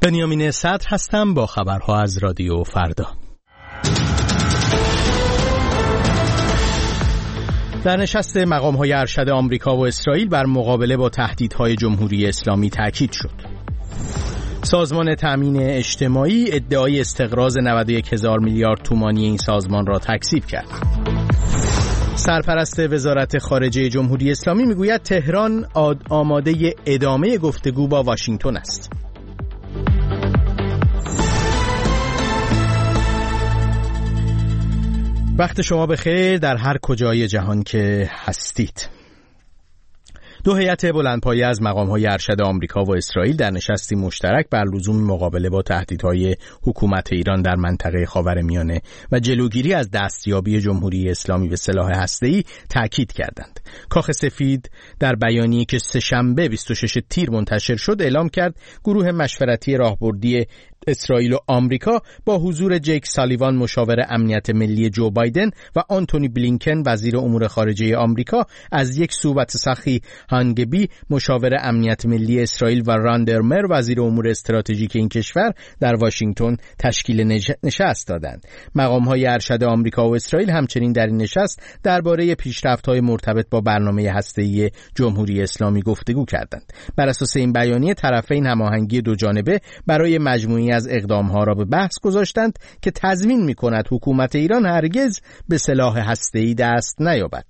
بنیامین صدر هستم با خبرها از رادیو فردا. در نشست مقام‌های ارشد آمریکا و اسرائیل بر مقابله با تهدیدهای جمهوری اسلامی تاکید شد. سازمان تامین اجتماعی ادعای استقراض 91,000 میلیارد تومانی این سازمان را تکذیب کرد. سرپرست وزارت خارجه جمهوری اسلامی میگوید تهران آماده ادامه گفتگو با واشنگتن است. وقت شما بخیر در هر کجای جهان که هستید. دو هیئت بلندپایه از مقام‌های ارشد آمریکا و اسرائیل در نشستی مشترک بر لزوم مقابله با تهدیدهای حکومت ایران در منطقه خاورمیانه و جلوگیری از دستیابی جمهوری اسلامی به سلاح هسته‌ای تاکید کردند. کاخ سفید در بیانیه‌ای که سه‌شنبه 26 تیر منتشر شد اعلام کرد گروه مشورتی راهبردی اسرائیل و آمریکا با حضور جیک سالیوان مشاور امنیت ملی جو بایدن و آنتونی بلینکن وزیر امور خارجه آمریکا از یک سو و تسخی هانگبی مشاور امنیت ملی اسرائیل و راندرمر وزیر امور استراتژیک این کشور در واشنگتن تشکیل نشست دادند. مقام‌های ارشد آمریکا و اسرائیل همچنین در این نشست درباره پیشرفت‌های مرتبط با برنامه هسته‌ای جمهوری اسلامی گفتگو کردند. بر اساس این بیانیه طرفین هماهنگی دو جانبه برای مجموعه از اقدامها را به بحث گذاشتند که تضمین می‌کند حکومت ایران هرگز به سلاح هسته‌ای دست نیابد.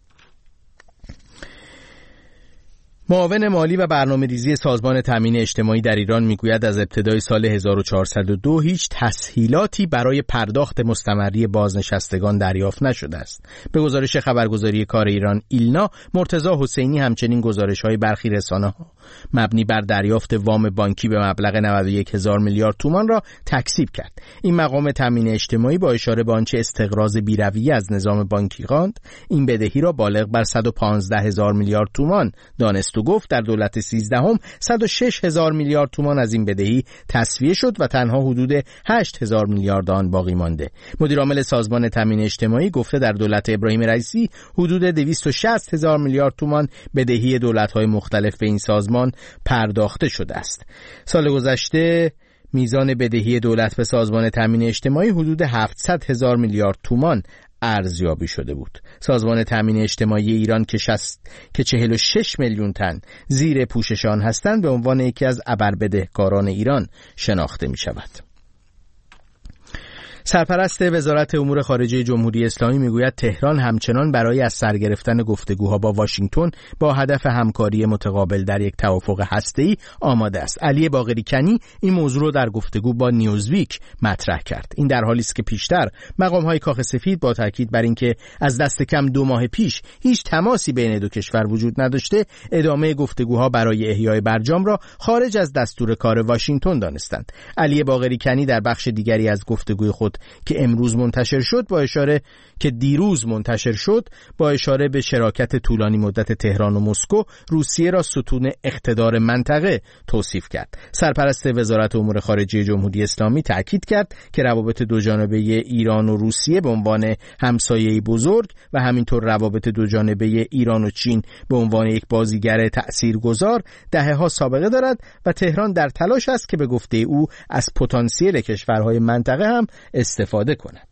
معاون مالی و برنامه‌ریزی سازمان تامین اجتماعی در ایران میگوید از ابتدای سال 1402 هیچ تسهیلاتی برای پرداخت مستمری بازنشستگان دریافت نشده است. به گزارش خبرگزاری کار ایران ایلنا، مرتضی حسینی همچنین گزارش‌های برخی رسانه‌ها مبنی بر دریافت وام بانکی به مبلغ 91,000 میلیارد تومان را تکذیب کرد. این مقام تامین اجتماعی با اشاره به آنچه استقراض بی‌رویه از نظام بانکی خواند، این بدهی را بالغ بر 115,000 میلیارد تومان دانست و گفت در دولت 13 106,000 میلیارد تومان از این بدهی تسویه شد و تنها حدود 8,000 میلیارد آن باقی مانده. مدیر عامل سازمان تامین اجتماعی گفته در دولت ابراهیم رئیسی حدود 260,000 میلیارد تومان بدهی دولت‌های مختلف به این سازمان پرداخته شده است. سال گذشته میزان بدهی دولت به سازمان تامین اجتماعی حدود 700,000 میلیارد تومان ارزیابی شده بود. سازمان تامین اجتماعی ایران که 46 میلیون تن زیر پوشش آن هستند به عنوان یکی از ابربدهکاران ایران شناخته می شود. سرپرست وزارت امور خارجه جمهوری اسلامی میگوید تهران همچنان برای از سر گرفتن گفتگوها با واشنگتن با هدف همکاری متقابل در یک توافق هسته‌ای آماده است. علی باقری کنی این موضوع را در گفتگو با نیوزویک مطرح کرد. این در حالی است که پیشتر مقام‌های کاخ سفید با تاکید بر اینکه از دست کم 2 ماه پیش هیچ تماسی بین دو کشور وجود نداشته، ادامه گفتگوها برای احیای برجام را خارج از دستور کار واشنگتن دانستند. علی باقری کنی در بخش دیگری از گفتگوی خود که دیروز منتشر شد با اشاره به شراکت طولانی مدت تهران و مسکو، روسیه را ستون اقتدار منطقه توصیف کرد. سرپرست وزارت امور خارجه جمهوری اسلامی تاکید کرد که روابط دو جانبه ایران و روسیه به عنوان همسایه‌ای بزرگ و همینطور روابط دو جانبه ایران و چین به عنوان یک بازیگر تأثیرگذار دهه‌ها سابقه دارد و تهران در تلاش است که به گفته او از پتانسیل کشورهای منطقه هم استفاده کند.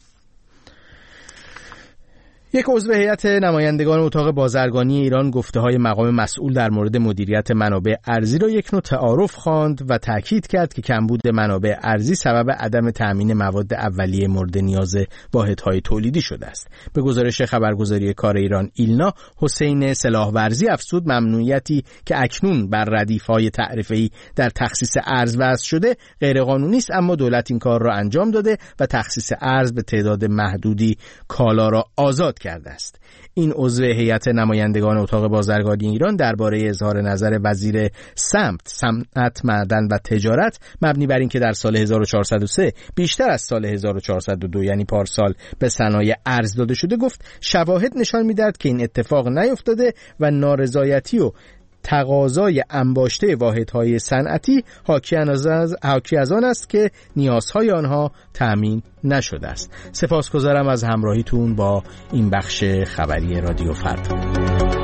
یک عضو هیئت نمایندگان اتاق بازرگانی ایران گفته‌های مقام مسئول در مورد مدیریت منابع ارضی را یک نوع تعارف خواند و تاکید کرد که کمبود منابع ارضی سبب عدم تأمین مواد اولیه مورد نیاز واحدهای تولیدی شده است. به گزارش خبرگزاری کار ایران ایلنا، حسین سلاحورزی افزود ممنوعیتی که اکنون بر ردیف‌های تعرفه‌ای در تخصیص ارز وضع شده غیرقانونی است، اما دولت این کار را انجام داده و تخصیص ارز به تعداد محدودی کالا را آزاد کرده است. این عضو هیئت نمایندگان اتاق بازرگانی ایران درباره اظهار نظر وزیر صنعت، معدن و تجارت مبنی بر اینکه در سال 1403 بیشتر از سال 1402 یعنی پارسال به صنایع ارز داده شده گفت شواهد نشان می‌دهد که این اتفاق نیفتاده و نارضایتی و تقاضای انباشته واحدهای صنعتی حاکی از آن است که نیازهای آنها تأمین نشده است. سپاسگزارم از همراهیتون با این بخش خبری رادیو فردا.